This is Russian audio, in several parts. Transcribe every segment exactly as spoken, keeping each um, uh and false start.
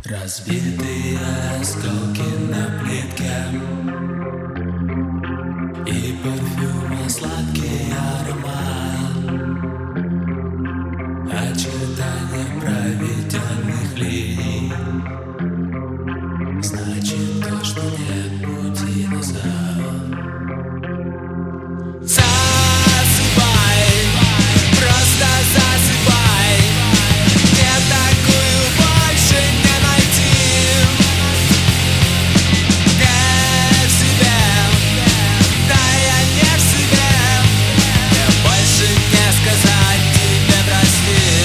Разбитые осколки на плитке и парфюма сладкий аромат, очертания проведенных линий. Значит, то, что нет пути назад. Засыпай, просто засыпай. Мне такую больше не найти. Не в себе, да я не в себе. Мне больше не сказать тебе прости.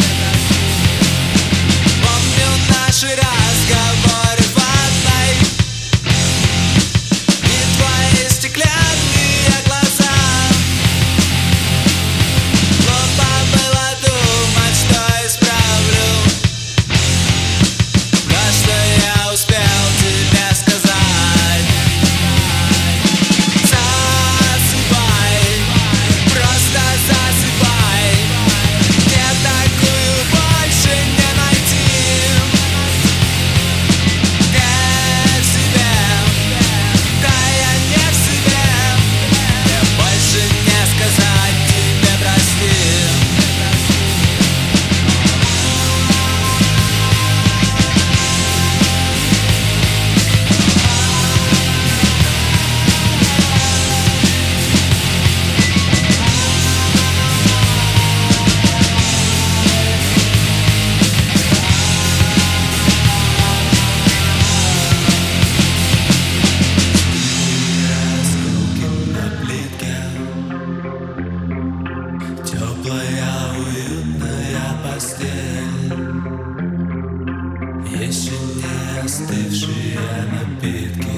Помню наши разговоры в ванной и твои стеклянные глаза. Глупо было думать, что исправлю то, что я успел тебе сказать. Засыпай, просто засыпай. Мне такую больше не найти. Не в себе, да я не в себе. Мне больше не сказать тебе прости. Осколки на плитке, теплая, уютная постель, еще не остывшие напитки.